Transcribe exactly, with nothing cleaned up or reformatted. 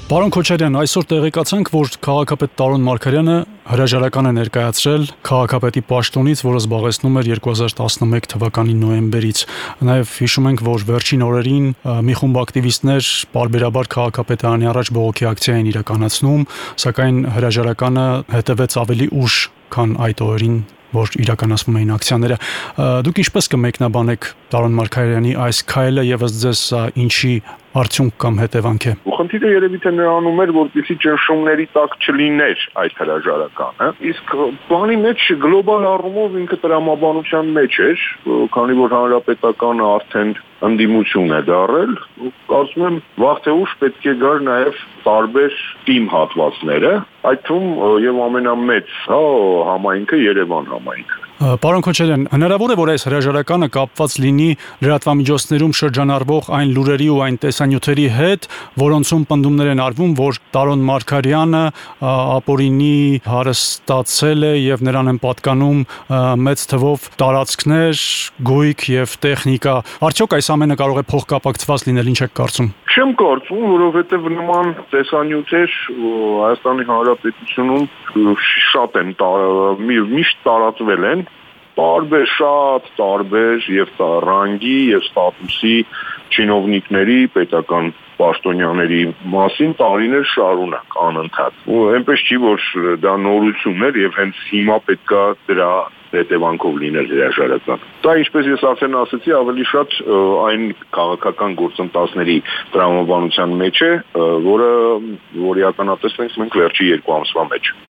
Պարոն Քոչարյան, այսօր տեղեկացանք, որ քաղաքապետ Տարոն Մարգարյանը հրաժարական է ներկայացրել քաղաքապետի պաշտոնից, որը զբաղեցնում էր երկու հազար տասնմեկ թվականի նոյեմբերից։ Նաև հիշում ենք, որ վերջին օրերին մի խումբ ակտիվիստներ պարբերաբար քաղաքապետարանի առաջ բողոքի ակցիա են իրականացնում, սակայն հրաժարականը հետևեց ավելի ուշ, քան այդ օրերին, որ իրականացվում էին ակցիաները։ Դուք ինչպես կմեկնաբանեք Տարոն Մարգարյանի այս քայլը եւ ըստ ձեզ ինչի արդյունք կամ հետևանք է։ Խնդիրը երևի թե նրանում էր, որպեսզի ճնշումների տակ չլիներ այդ հրաժարականը։ Իսկ բանի մեջ գլոբալ առումով ինքը տրամաբանության մեջ էր, քանի որ հանրապետականը արդեն ընդդիմություն է դարել, կարծում եմ վաղ թե ուշ պետք է գար նաև տարբեր թիմ հատվածները, այդ թվում եւ ամենամեծ հա համայնքը Երևան համայնքը։ Պարոն Քոչարյան, հնարավոր է, որ այս հրաժարականը կապված լինի լրատվամիջոցներում շրջանառվող այն լուրերի ու այն տեսանյութերի հետ, որոնցում պնդումներ են արվում, որ Տարոն Մարգարյանը ապօրինի հարստացել է եւ նրան են պատկանում մեծ թվով տարածքներ, գույք եւ տեխնիկա։ Արդյոք այս ամենը կարող է փոխկապակցված լինել, ինչ եք կարծում։ Չեմ կարծում, որովհետեւ նման տեսանյութեր Հայաստանի Հանրապետությունում շատ են միշտ տարածվել են, տարբեր շատ տարբեր եւ ռանգի եւ ստատուսի չինովնիկների, պետական պաշտոնյաների մասին տարիներ շարունակ անընդհատ։ Ու այնպես չի, որ դա նորություն էր եւ հենց հիմա պետքա դրա հետևանքով լինել հրաժարական։ Դա ինչպես ես արդեն ասացի, ավելի շատ այն քաղաքական գործընթացների տրամաբանության մեջ է, որը որ իրականացվեց մենք վերջի երկու ամսվա մեջ։